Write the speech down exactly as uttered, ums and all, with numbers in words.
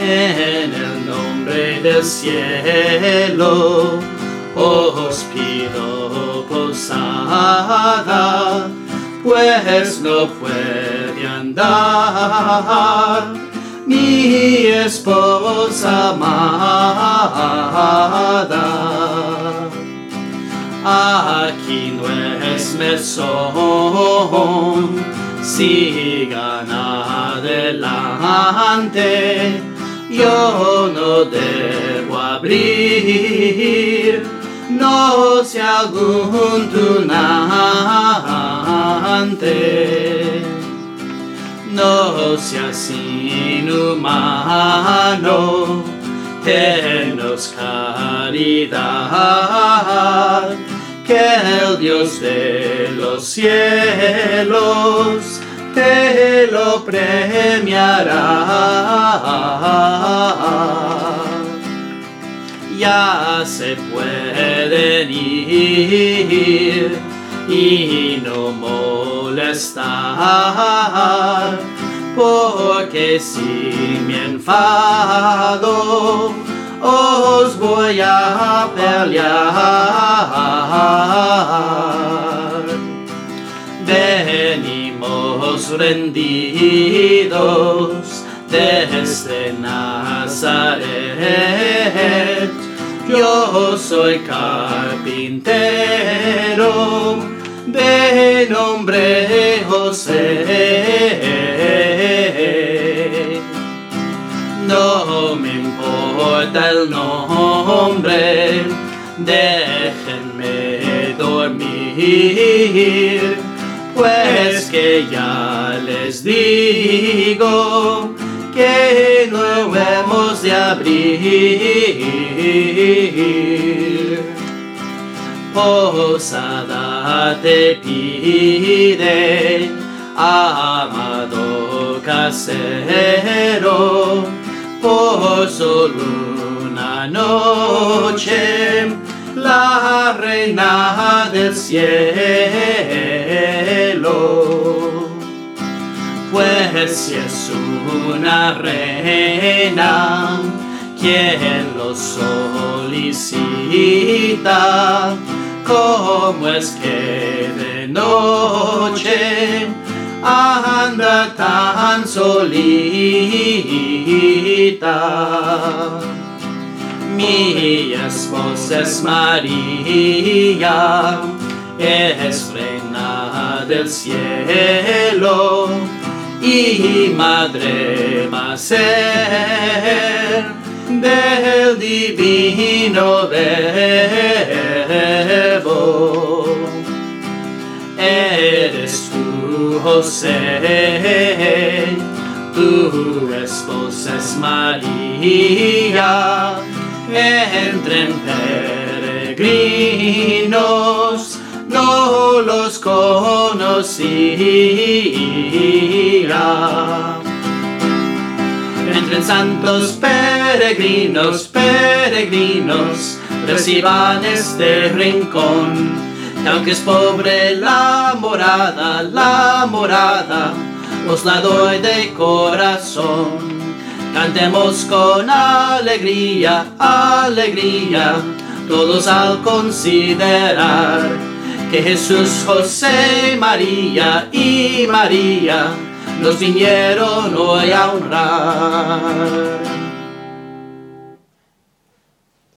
En el nombre del cielo os pido posada, pues no puede andar mi esposa amada. Aquí no es mesón, sigan adelante, yo no debo abrir, no sea algún tunante, no seas inhumano, tenos caridad, que el Dios de los cielos te lo premiará. Ya se pueden ir y no molestar, porque si me enfado os voy a pelear. Venimos rendidos desde Nazaret, yo soy carpintero de nombre José. No me importa el nombre, déjenme dormir, pues que ya les digo que no hemos de abrir. Posada te pide, amado casero, por solo una noche, la reina del cielo. Pues si es una reina quien lo solicita, ¿cómo es que de noche anda tan solita? Mi esposa es María, es reina del cielo y madre va a ser del divino Verbo. Eres tú, José, tu esposa es María, entren peregrinos, no los conocía. Entren santos peregrinos, peregrinos, reciban este rincón, que aunque es pobre la morada, la morada, os la doy de corazón. Cantemos con alegría, alegría, todos al considerar que Jesús, José, María y María nos vinieron hoy a honrar.